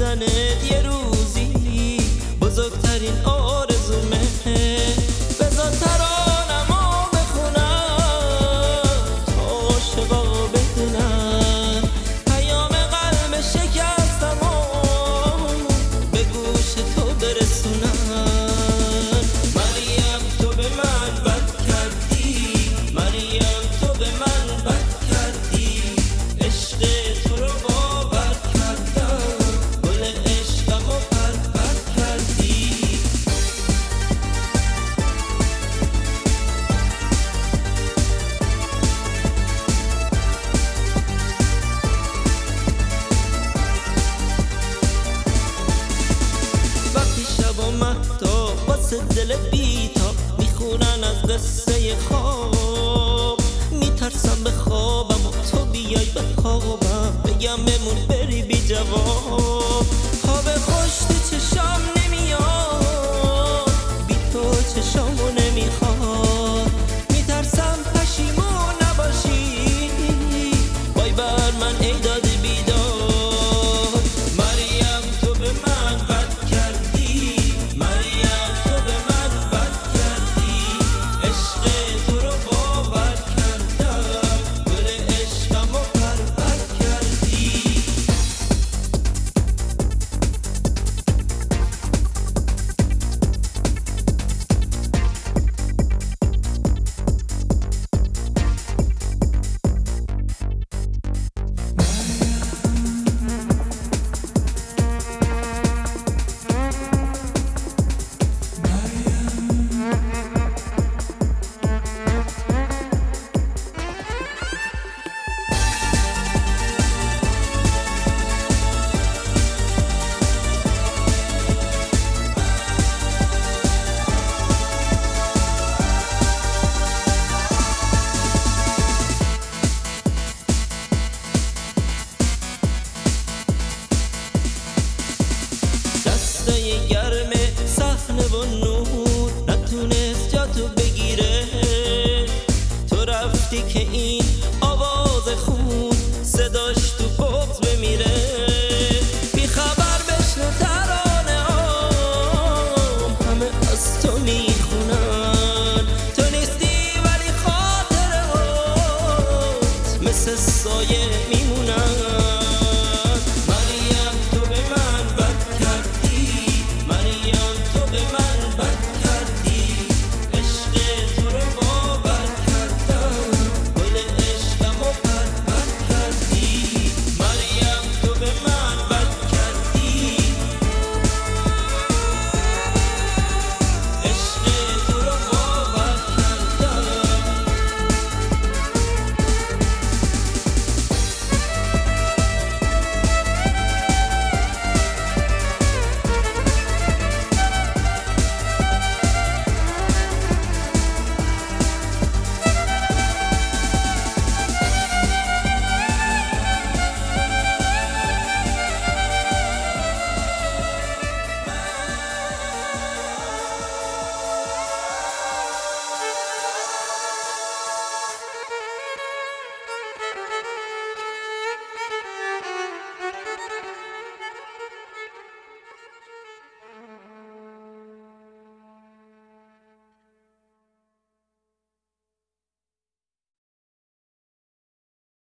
دیدنت یه روزی بزرگترین آرزومه. بذار ترانمو بخونم تا عاشقا بدونن پیام قلب شکستمو به گوش تو برسونن. مریم تو به من بد کردی، مریم تو به من بد کردی، عشق تو رو باور کردم، گل عشقمو پرپر کردی. وقتی شب و مهتا واسه دل بیتا میخونن از قصه خواب، میترسم به خوابم و تو بیای به خوابم بگم بمون بری بی جواب. خواب خوش تو چشام نمیاد، بی تو چشامو نمیخواد، میترسم پشیمون نباشی وای بر من ای داد بیداد. مریم تو به من بد کردی، مریم تو به من بد کردی، عشق تو رو باور کردم، گل عشقمو پرپر کردی. دسته گرم